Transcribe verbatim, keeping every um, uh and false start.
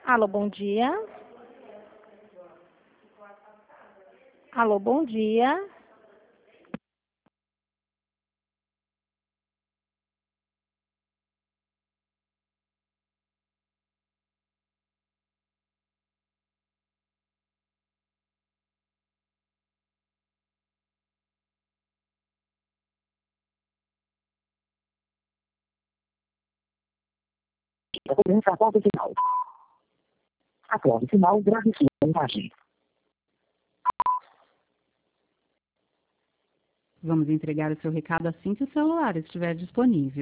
Alô, bom dia. Alô, bom dia. Começa a pauta final. Acorde final, grave sua mensagem. Vamos entregar o seu recado assim que o celular estiver disponível.